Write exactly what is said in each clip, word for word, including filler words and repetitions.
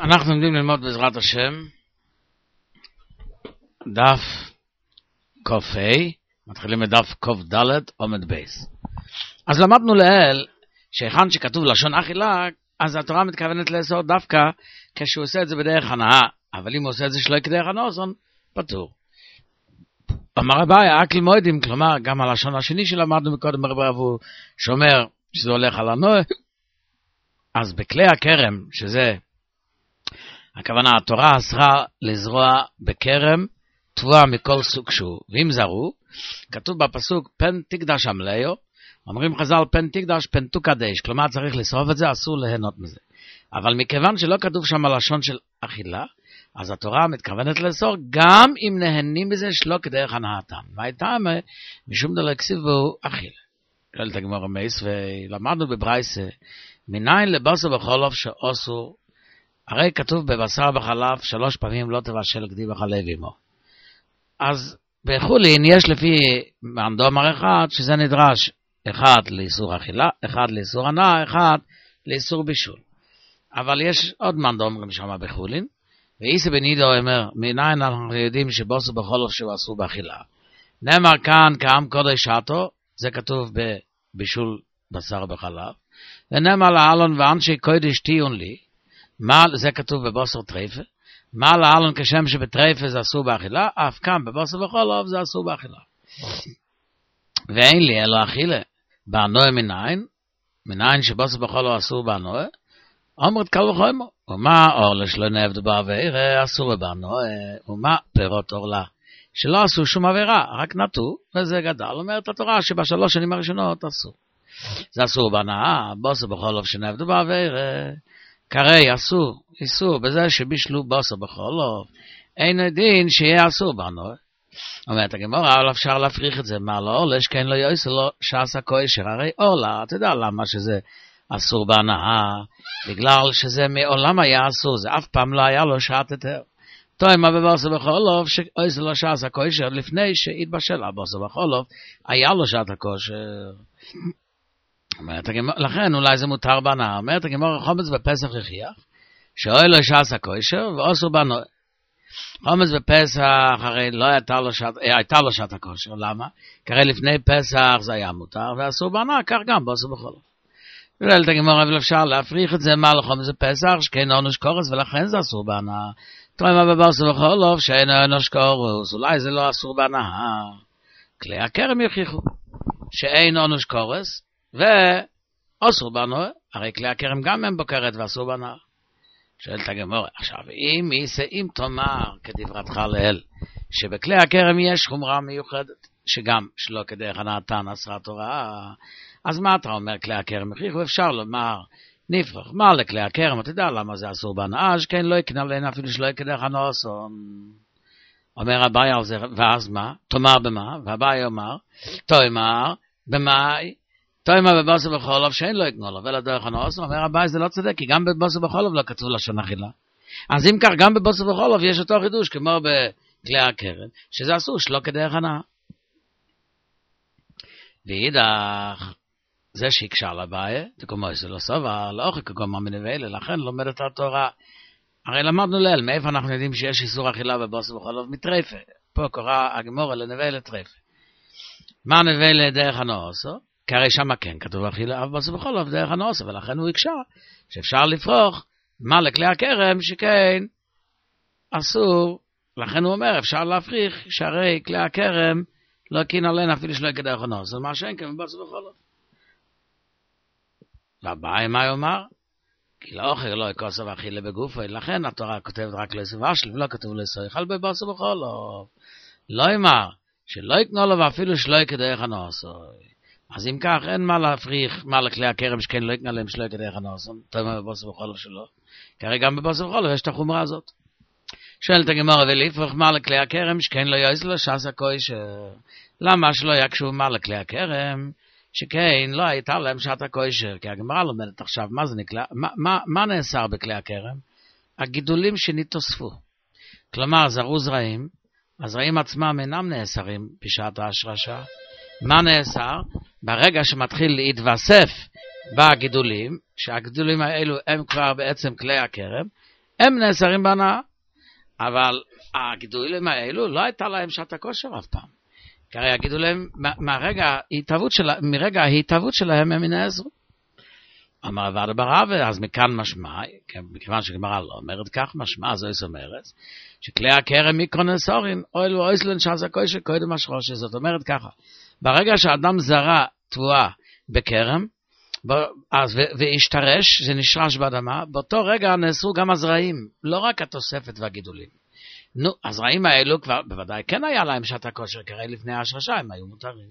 אנחנו עומדים ללמוד בעזרת השם דף קופי, מתחילים מדף קוף ד' עומד בייס. אז למדנו לעיל שהיכן שכתוב לשון אכילה, אז התורה מתכוונת לאסור דווקא כשהוא עושה את זה בדרך הנאה, אבל אם הוא עושה את זה שלא כדרך הנאוסון, פטור. אמר הבעיה, אקל מועדים, כלומר גם הלשון השני שלמדנו מקודם ברב הוא שומר שזה הולך על הנועה, אז בכלי הכרם, שזה הכוונה, התורה אסרה לזרוע בכרם תבואה מכל סוג שהוא, ואם זרו, כתוב בפסוק פן תקדש עמליו, אומרים חז"ל פן תקדש פן תוקדש, כלומר צריך לשרוף את זה, אסור ליהנות מזה. אבל מכיוון שלא כתוב שם הלשון של אכילה, אז התורה מתכוונת לאסור גם אם נהנים בזה שלא כדרך הנאתם. והייתה משום דלא כסיבו אכילה. שואלת הגמרא מייס, ולמדנו בברייסה, מניין לבשר בחלב שאסור, הרי כתוב בבשר בחלב שלוש פעמים לא תבשל גדי בחלב עמו. אז בחולין יש לפי מאנדומר אחד שזה נדרש, אחד לאיסור אכילה, אחד לאיסור הנאה, אחד לאיסור בישול. אבל יש עוד מאנדומרים שם בחולין, ואיסא בן עידו אומר, מניין אנחנו יודעים שבוסר בחלב שהוא אסור באכילה. נאמר כאן כעם קודש שעתו, זה כתוב בבישול בשר בחלב, ונאמר לאלון ואנשי קודש תיון לי, מה, זה כתוב בבוסר טרייפה, מה לאלון כשם שבטרייפה זה אסור באכילה, אף כאן בבוסר בחלב זה אסור באכילה. ואין לי אלא אכילה, באנוה מניין, מניין שבוסר בחלב אסור באנוה, אומרת קל וחומר, ומה אור לשלא נעבד בעבירה אסור באנוה, ומה פירות אורלה, שלא עשו שום עבירה, רק נטו, וזה גדל, אומרת התורה שבשלוש שנים הראשונות אסור. זה אסור בהנאה, בוסר בחלב שנעבד בעבירה, קרי אסור, איסור, בזה שבישלו בוסר בחלב, אין דין שיהיה אסור באנוה. אומרת הגמרא, אבל אפשר להפריך את זה, מה לא עולה, שכן לא יעשה לו שעשה כושר, הרי עולה, אתה יודע למה שזה אסור בהנאה, בגלל שזה מעולם היה אסור, זה אף פעם לא היה לו שעת יותר. תוימה בבוסר בחלב, שעשה לו שעשה כושר, לפני שהתבשל הבוסר בחלב, היה לו שעת הכושר. אומרת הגמרא, לכן אולי זה מותר בהנאה, אומרת הגמרא, חומץ בפסח הכריח, שאוי לו שעשה כושר, ואסור בהנאה. חומץ בפסח, הרי לא הייתה לו שעת, הייתה לו שעת הכושר, למה? כי הרי לפני פסח זה היה מותר, ואסור בהנאה, כך גם בוסר בחלב. ולאלת הגמרא, אבל אפשר להפריך את זה, מה לחומץ בפסח, שכן עונש קורס, ולכן זה אסור בהנאה. תוימה בבוסר בחלב, שאין עונש קורס, אולי זה לא אסור בהנאה. כלי הכרם יכריחו, שאין עונש קורס, ואסור בהנאה, הרי כלי הכרם גם הם בוקרת ואסור בהנאה. שואלת הגמרא, עכשיו, אם יישא, אם תאמר כדברתך לאל, שבכלי הכרם יש חומרה מיוחדת, שגם שלא כדרך הנאתן אסרה תורה, אז מה אתה אומר כלי הכרם הכריחו? אפשר לומר, נפרח, מה לכלי הכרם? אתה יודע למה זה אסור בהנאה, שכן לא יקנה להם אפילו שלא כדרך הנאוסון. אומר הבעיה על זה, ואז מה? תאמר במה? והבעיה אומר, תאמר במאי, תוימה בבוסר בחלב שאין לו יקנו לו, ולא דרך הנאוסון, אומר הבעיה זה לא צודק, כי גם בבוסר בחלב לא כתוב לשון אכילה. אז אם כך, גם בבוסר בחלב יש אותו חידוש, כמו בכלי הכרם, שזה אסור שלא כדרך הנאה. ואידך, זה שיקשה לבעיה, תקומו זה לא סובר, לא אוכל כגומה מנבלה, לכן לומדת התורה. הרי למדנו ליל, מאיפה אנחנו יודעים שיש איסור אכילה בבוסר בחלב? מטרייפה. פה קורא הגמורה לנבלה טרייפה. מה נבלה דרך הנאוסון? כי הרי שם כן כתוב אכילה בבוסר בחלב דרך הנאוסון, ולכן הוא יקשה שאפשר לפרוח מה לכלי הכרם שכן אסור. לכן הוא אומר, אפשר להפריך שהרי כלי הכרם לא קין עליהן אפילו שלא כדרך הנאוסון, מה שאין כן בבוסר בחלב. והבעיה מה הוא אומר? כי לא אוכל לא יקוסו ואכילה בגופו, לכן התורה כותבת רק לאסור אשל, ולא כתוב לאסור יאכל בבוסר בחלב. לא אמר שלא יקנו לו ואפילו שלא כדרך הנאוסון. אז אם כך, אין מה להפריך, מה לכלי הכרם שכן לא יקנה להם שלא כדרך הנאוסון, תאמר בבוסר בחלב שלו. כי הרי גם בבוסר בחלב יש את החומרה הזאת. שואלת הגמרא, ולהפריך מה לכלי הכרם שכן לא יעשה לו שעשה כושר. למה שלא יקשו מה לכלי הכרם שכן לא הייתה להם שעת הכושר? כי הגמרא לומדת עכשיו, מה זה נקרא? מה, מה, מה נאסר בכלי הכרם? הגידולים שנתוספו. כלומר, זרו זרעים, הזרעים עצמם אינם נאסרים בשעת ההשרשה. מה נאסר? ברגע שמתחיל להתווסף בגידולים, שהגידולים האלו הם כבר בעצם כלי הכרם, הם נאסרים בהנאה. אבל הגידולים האלו לא הייתה להם שעת הכושר אף פעם. כי הרי הגידולים, מהרגע ההתהוות שלה, מרגע ההתהוות שלהם הם נאסרו. אמר ועד ברב, אז מכאן משמע, מכיוון שגמרא לא אומרת כך, משמע, זו יש אומרת, שכלי הכרם מיקרונסורים, אוילו אויסלן שעשה כושר קודם השרוש, זאת אומרת ככה, ברגע שאדם זרע תבואה בכרם, אז והשתרש, זה נשרש באדמה, באותו רגע נאסרו גם הזרעים, לא רק התוספת והגידולים. נו, הזרעים האלו כבר, בוודאי כן היה להם שעת הכושר, כרי לפני ההשרשה, הם היו מותרים.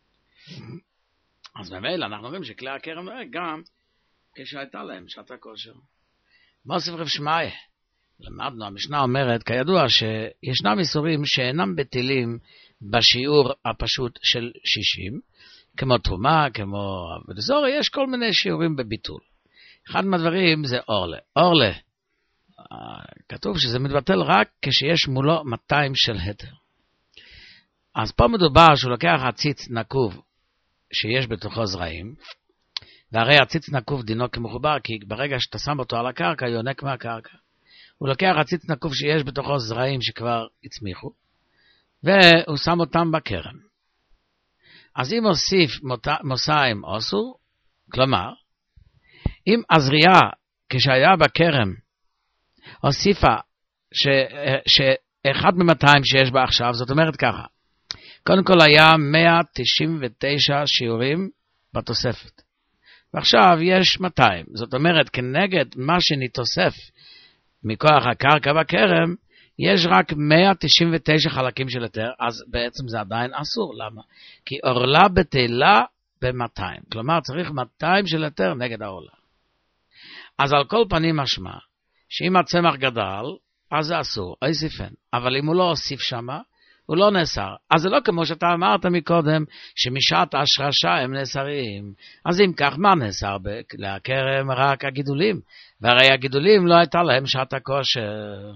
אז במילא אנחנו רואים שכלי הכרם גם כשהייתה להם שעת הכושר. מוסיף רב שמעיה, למדנו, המשנה אומרת, כידוע שישנם איסורים שאינם בטלים בשיעור הפשוט של שישים, כמו תרומה, כמו בדזור, יש כל מיני שיעורים בביטול. אחד מהדברים זה אורלה. אורלה, כתוב שזה מתבטל רק כשיש מולו מאתיים של היתר. אז פה מדובר שהוא לוקח הציץ נקוב שיש בתוכו זרעים, והרי הציץ נקוב דינו כמחובר, כי ברגע שאתה שם אותו על הקרקע, יונק מהקרקע. הוא לוקח הציץ נקוב שיש בתוכו זרעים שכבר הצמיחו, והוא שם אותם בכרם. אז אם הוסיף מוסיים אוסור, כלומר, אם הזריעה כשהיה בכרם הוסיפה ש, שאחד ממאתיים שיש בה עכשיו, זאת אומרת ככה, קודם כל היה מאה תשעים ותשע שיעורים בתוספת, ועכשיו יש מאתיים, זאת אומרת כנגד מה שנתוסף מכוח הקרקע בכרם, יש רק מאה תשעים ותשע חלקים של היתר, אז בעצם זה עדיין אסור. למה? כי עורלה בטלה ב-מאתיים. כלומר, צריך מאתיים של היתר נגד העורלה. אז על כל פנים משמע, שאם הצמח גדל, אז זה אסור, איסיפן. אבל אם הוא לא הוסיף שמה, הוא לא נאסר. אז זה לא כמו שאתה אמרת מקודם, שמשעת השרשה הם נאסרים. אז אם כך, מה נאסר? להכרם רק הגידולים. והרי הגידולים לא הייתה להם שעת הכושר.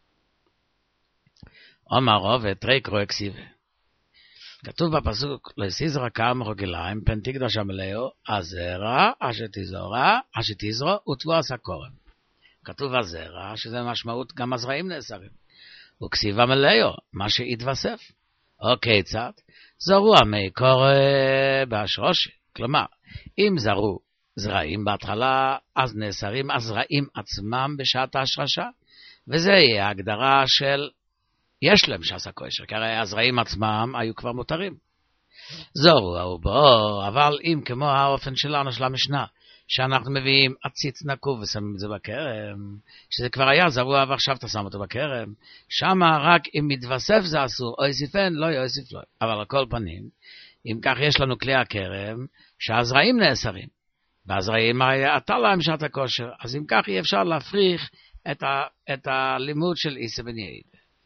אומר רוב תרי קרוא אקסיבה. כתוב בפסוק, לסיזרע כמה רגליים, פן תקדש המלאו, הזרע, אשר תזרע, אשר תזרע, ותבוא עשה קורם. כתוב הזרע, שזה משמעות, גם הזרעים נאסרים. וכסיב המלאו, מה שהתווסף. או כיצד? זרוע מי קורא בהשרושי. כלומר, אם זרו זרעים בהתחלה, אז נאסרים הזרעים עצמם בשעת ההשרשה, וזה יהיה ההגדרה של יש להם שעשה כושר, כי הרי הזרעים עצמם היו כבר מותרים. זורו הוא בו, אבל אם כמו האופן שלנו של המשנה, שאנחנו מביאים עציץ נקוב ושמים את זה בכרם, שזה כבר היה זרוע ועכשיו אתה שם אותו בכרם, שמה רק אם מתווסף זה אסור, או יוסיפן, לא יוסיף לא. אבל על כל פנים, אם כך יש לנו כלי הכרם, שהזרעים נאסרים, והזרעים הייתה להם שעת הכושר, אז אם כך אי אפשר להפריך את, ה, את הלימוד של איסא בן יעיד.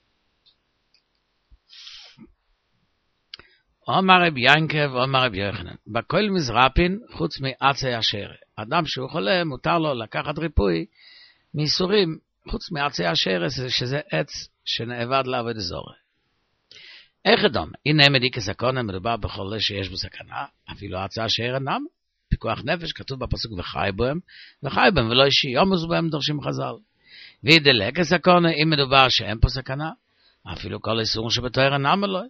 אומר רב ינקב, אומר רב יוחנן, בכל מזרפין חוץ מעצי השער. אדם שהוא חולה, מותר לו לקחת ריפוי מאיסורים חוץ מעצי השער, שזה עץ שנאבד לעבוד זורע. איך אדום? הנה מדיקה סכנה, מדובר בחולה שיש בו סכנה, אפילו עצי השער אינם. פיקוח נפש, כתוב בפסוק וחי בהם, וחי בהם ולא אישי, יומוס בהם דורשים חז"ל. וידלק הסכנה, אם מדובר שאין פה סכנה, אפילו כל איסור שבתואר אינם אלוהי.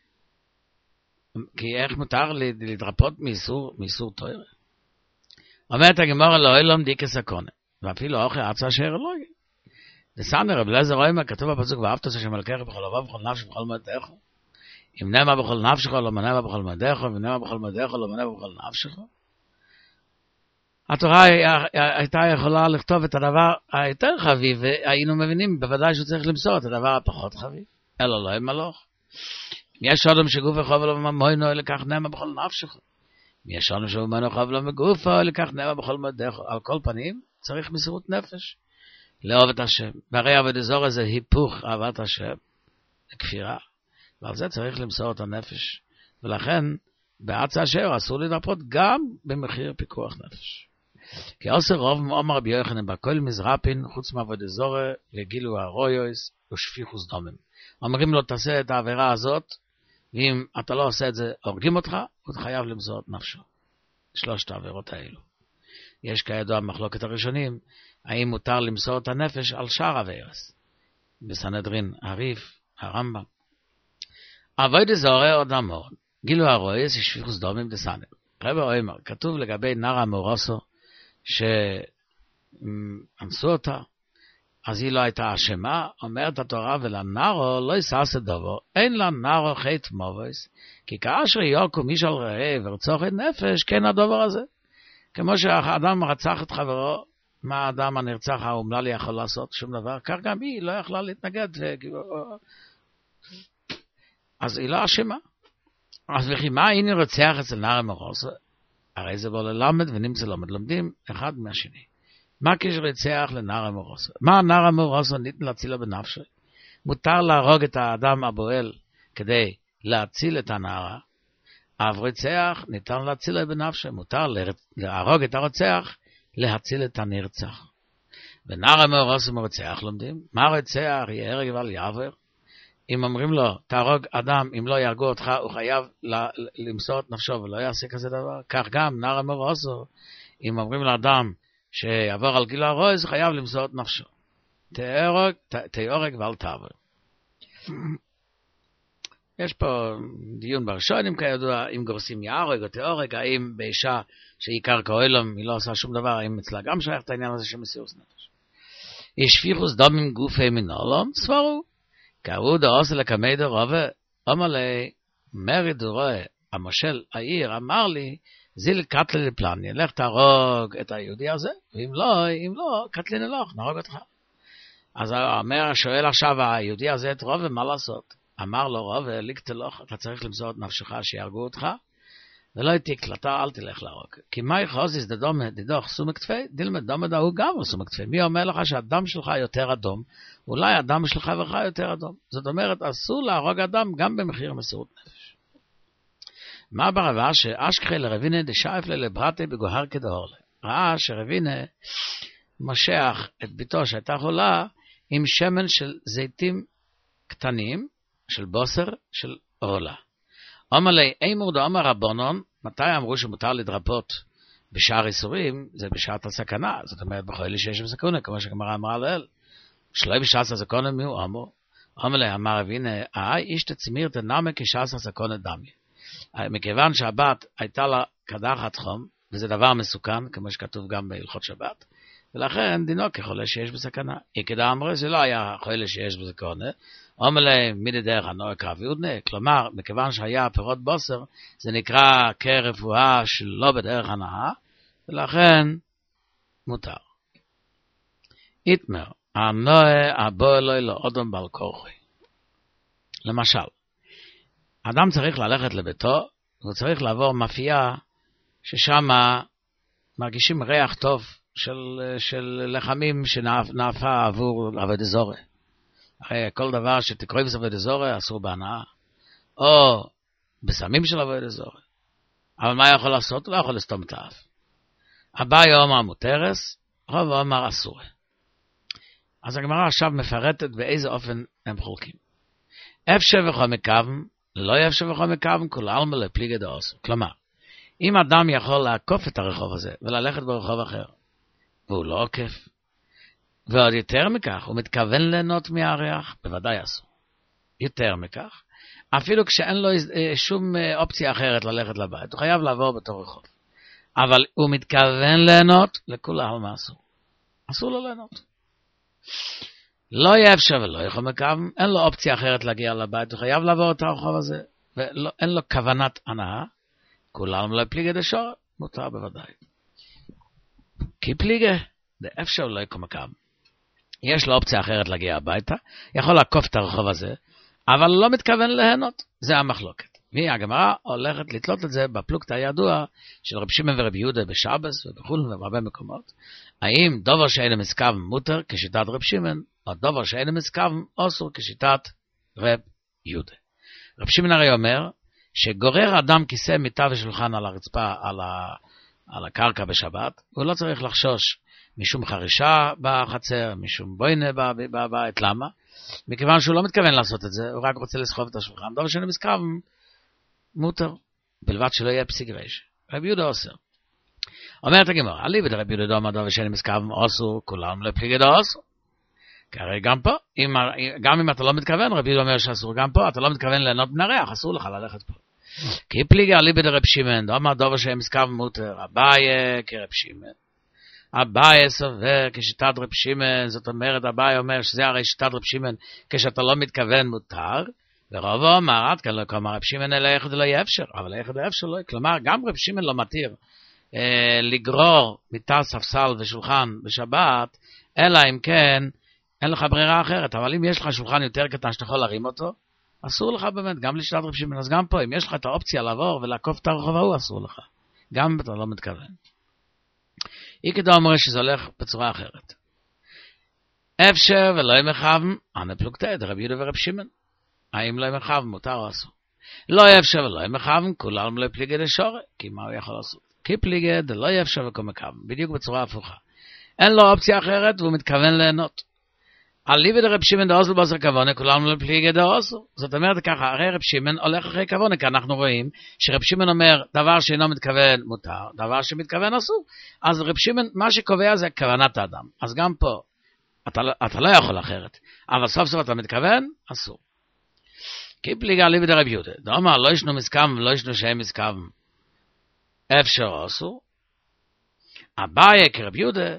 כי איך מותר להתרפות מאיסור, מאיסור תואר? אומרת הגמרא לא אלום דיקה סכנה, ואפילו אוכל עצה אשר אלוהי. דסנר רב אליעזר אומר, כתוב בפסוק ואהבת השם אלוקיך בכל לבב ובכל נפש ובכל מאודך. אם נאמר בכל נפשך לא מנאמר בכל מאודך, ואם נאמר בכל מאודך לא מנאמר בכל נפשך. התורה הייתה יכולה לכתוב את הדבר היותר חביב, והיינו מבינים בוודאי שהוא צריך למסור את הדבר הפחות חביב. אלא לא הם מלוך. יש אדם שגוף חוב לו ממוינו, לכך נאמר בכל נפשך. יש אדם שממוינו חוב לו מגופו, לכך נאמר בכל מאודך. על כל פנים צריך מסירות נפש לאהוב את השם. והרי עבודת זרה זה היפוך אהבת השם, כפירה. ועל זה צריך למסור את הנפש. ולכן בעצה אשר אסור להתרפות גם במחיר פיקוח נפש. כי עושה רוב אומר רבי יוחנן בכל מזרפין חוץ מעבודת זרה וגילו הרויוס ושפיכוס דומם. אומרים לו תעשה את העבירה הזאת, ואם אתה לא עושה את זה הורגים אותך, הוא חייב למסור את נפשו. שלושת העבירות האלו. יש כידוע מחלוקת הראשונים, האם מותר למסור את הנפש על שאר עבירות. בסנהדרין, הריף, הרמב"ם. עבודה זרה עוד אמור, גילו הרויס שפיכוס דמים דסנהדרין. רבי אומר, כתוב לגבי נערה מורוסו, שאנסו אותה, אז היא לא הייתה אשמה, אומרת התורה, ולנערו לא יסעשה דבו, אין לנערו חטא מובוס, כי כאשר יוקו מישהו ראה ורצוח את נפש, כן הדבר הזה. כמו שהאדם רצח את חברו, מה האדם הנרצח האומלל יכול לעשות? שום דבר. כך גם היא לא יכלה להתנגד. אז היא לא אשמה. אז וכי מה הנה רצח אצל נערה מורוסו? הרי זה בו ללמד ונמצא לומד, לומדים אחד מהשני. מה כשרצח לנערה מורוסו? מה נערה מורוסו ניתן להצילה בנפשו? מותר להרוג את האדם הבועל כדי להציל את הנערה, אבל רצח ניתן להצילה בנפשו. מותר להרוג את הרוצח, להציל את הנרצח. ונערה מורוסו מרצח לומדים. מה רצח? יהרג ועל יעבור. אם אומרים לו, תהרוג אדם, אם לא יהרגו אותך, הוא חייב למסור את נפשו, ולא יעשה כזה דבר. כך גם נערה מורוסו, אם אומרים לאדם שיעבור על גיל הרויס, הוא חייב למסור את נפשו. תהורג ואל תעבור. יש פה דיון בראשונים כידוע, אם גורסים יהרוג או תהורג, האם באישה שהיא קרקע אוילום, היא לא עושה שום דבר, האם אצלה גם שייך את העניין הזה של מסירות נפש. יש פיחוס דמים גופי מן העולם, סברו. קראו דעושה לקמי דרובה, אמר לי, מרי דרוה, המושל העיר, אמר לי, זיל קטלי לפלניה, לך תהרוג את היהודי הזה, ואם לא, אם לא, קטלי נלוך, נהרוג אותך. אז אומר, שואל עכשיו היהודי הזה את רובה, מה לעשות? אמר לו רובה, לקטלוך, אתה צריך למסור את נפשך שיהרגו אותך, ולא יתיק, אתה אל תלך להרוג. כי מה יחוזיס דדום דדוך סומק כתפי, דילמד דום דהו גם סומק כתפי. מי אומר לך שהדם שלך יותר אדום? אולי הדם של חברך יותר אדום. זאת אומרת, אסור להרוג אדם גם במחיר מסירות נפש. מה ברבה שאשכחי לרבינה דשאף ללברטי בגוהר כדהורלה. ראה שרבינה משך את ביתו שהייתה חולה עם שמן של זיתים קטנים, של בוסר, של עורלה. אומר לי, אימור דאמר רבונון, מתי אמרו שמותר לדרפות בשער איסורים? זה בשעת הסכנה, זאת אומרת, בכל אלה שיש בסכונה, כמו שגמרא אמרה לאל. שלא בשעת הסכונה מיהו אמור. אומר לי, אמר אבינה, האי איש תצמיר תנמה כשעת הסכונה דמי. מכיוון שהבת הייתה לה קדחת חום, וזה דבר מסוכן, כמו שכתוב גם בהלכות שבת, ולכן דינו כחולה שיש בסכנה. יקדה אמרו, זה לא היה חולה שיש בסכונה, אומר להם, מידי דרך הנוער קרב יודנה, כלומר, מכיוון שהיה פירות בוסר, זה נקרא כרפואה שלא בדרך הנאה, ולכן מותר. איתמר, הנוער הבוא אלוהי לא אודום בעל כורחי. למשל, אדם צריך ללכת לביתו, הוא צריך לעבור מאפייה, ששם מרגישים ריח טוב של, של לחמים שנאפה עבור עבודת זרה. הרי כל דבר שתקרוי בסעבוד זרה אסור בהנאה, או בסמים של עבודת זרה. אבל מה יכול לעשות? הוא לא יכול לסתום את האף. אביי אומר מותרס, רב אומר אסור. אז הגמרא עכשיו מפרטת באיזה אופן הם חולקים. אפשר וכל מקוון, לא אפשר וכל מקוון, כל עלמא לפליגי דאסור. כלומר, אם אדם יכול לעקוף את הרחוב הזה וללכת ברחוב אחר, והוא לא עוקף, ועוד יותר מכך, הוא מתכוון ליהנות מהריח, בוודאי אסור. יותר מכך, אפילו כשאין לו שום אופציה אחרת ללכת לבית, הוא חייב לעבור בתור רחוב. אבל הוא מתכוון ליהנות, לכולם מה אסור. אסור לו ליהנות. לא יהיה אפשר ולא יכול מכוון, אין לו אופציה אחרת להגיע לבית, הוא חייב לעבור את הרחוב הזה, ואין לו כוונת הנאה, כולם לא פליגי דשור, מותר בוודאי. כי פליגי, זה אפשר לא יכול מכוון. יש לו אופציה אחרת להגיע הביתה, יכול לעקוף את הרחוב הזה, אבל לא מתכוון ליהנות, זה המחלוקת. והגמרא הולכת לתלות את זה בפלוגתא הידוע של רב שמעון ורב יהודה בשבס ובחול ובהרבה מקומות. האם דובר שאין מסכוון מותר כשיטת רב שמעון, או דובר שאין מסכוון אסור כשיטת רב יהודה. רב שמעון הרי אומר שגורר אדם כיסא מיטה ושולחן על הרצפה, על, ה, על הקרקע בשבת, הוא לא צריך לחשוש משום חרישה בחצר, משום בוינה בבית. למה? מכיוון שהוא לא מתכוון לעשות את זה, הוא רק רוצה לסחוב את השולחן. דובר שאין מסכוון מותר, בלבד שלא יהיה פסיק רשע. רב יהודה אוסר. אומרת הגמרא, אליבא דרבי יהודה דאמר דבר שאין מסכוון אסור, כולם לפליגי דאסור. כי הרי גם פה, אם, גם אם אתה לא מתכוון, רבי יהודה אומר שאסור גם פה, אתה לא מתכוון ליהנות מן הריח, אסור לך ללכת פה. כי פליגי אליבא דרבי שמעון, דאמר דבר שאין מסכוון מותר, אביי כרבי שמעון. אביי סובר כשיטת רבי שמעון, זאת אומרת, אביי אומר שזה הרי שיטת רבי שמעון, כשאתה לא מתכוון מותר, ורבו אמר, עד כאן לא כלומר, רבי שמעון אלא יחד לא יהיה אפשר, אבל יחד לא אפשר לא, כלומר, גם רבי שמעון לא מתיר אה, לגרור מיטה, ספסל ושולחן בשבת, אלא אם כן, אין לך ברירה אחרת, אבל אם יש לך שולחן יותר קטן שאתה יכול להרים אותו, אסור לך באמת, גם לשיטת רבי שמעון, אז גם פה, אם יש לך את האופציה לעבור ולעקוף את הרחוב ההוא, אסור לך, גם אם אתה לא מתכוון. אי כדאי אומר שזה הולך בצורה אחרת. אפשר ולא ימכוון, אנה פלוגתא דרבי יהודה ורבי שמעון. האם לא ימכוון מותר או אסור? לא אפשר ולא ימכוון, כולם לא פליגי דשורי, כי מה הוא יכול לעשות? כי פליגי דלא אפשר וכה מכוון, בדיוק בצורה הפוכה. אין לו אופציה אחרת והוא מתכוון ליהנות. אליבא דרבי שמעון דאוסל באסר כוונה, כולם לא פליגי דאסור. זאת אומרת ככה, הרי רבי שמעון הולך אחרי כוונה, כי אנחנו רואים שרבי שמעון אומר דבר שאינו מתכוון מותר, דבר שמתכוון אסור. אז רבי שמעון, מה שקובע זה כוונת האדם. אז גם פה, אתה, אתה לא יכול אחרת. אבל סוף סוף אתה מתכוון, אסור. כי פליגי אליבא דרבי יהודה, דאמר לא ישנו מסכוון ולא ישנו שאין מסכוון, אפשר או אסור. אביי כרבי יהודה,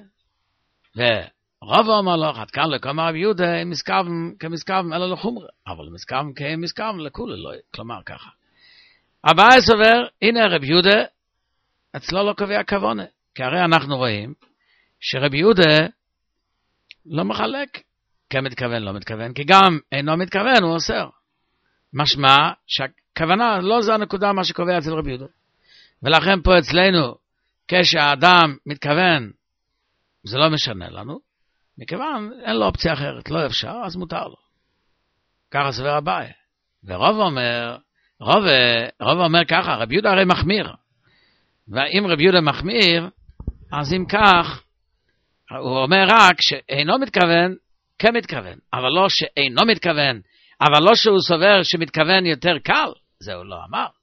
ורב אמר לך, עד כאן לכמה רבי יהודה, מסכוון כמסכוון אלא לחומרה, אבל מסכוון כמסכוון לכולה, לא, כלומר ככה. אביי סובר, הנה רבי יהודה, אצלו לא קובע כוונה, כי הרי אנחנו רואים שרבי יהודה לא מחלק כמתכוון, לא מתכוון, כי גם אינו מתכוון, הוא אוסר. משמע שהכוונה לא זו הנקודה מה שקובע אצל רבי יהודה. ולכן פה אצלנו, כשהאדם מתכוון, זה לא משנה לנו, מכיוון אין לו אופציה אחרת, לא אפשר, אז מותר לו. ככה סבר אביי. ורוב אומר, רוב, רוב אומר ככה, רבי יהודה הרי מחמיר. ואם רבי יהודה מחמיר, אז אם כך, הוא אומר רק שאינו מתכוון, כמתכוון, אבל לא שאינו מתכוון, אבל לא שהוא סובר שמתכוון יותר קל, זה הוא לא אמר.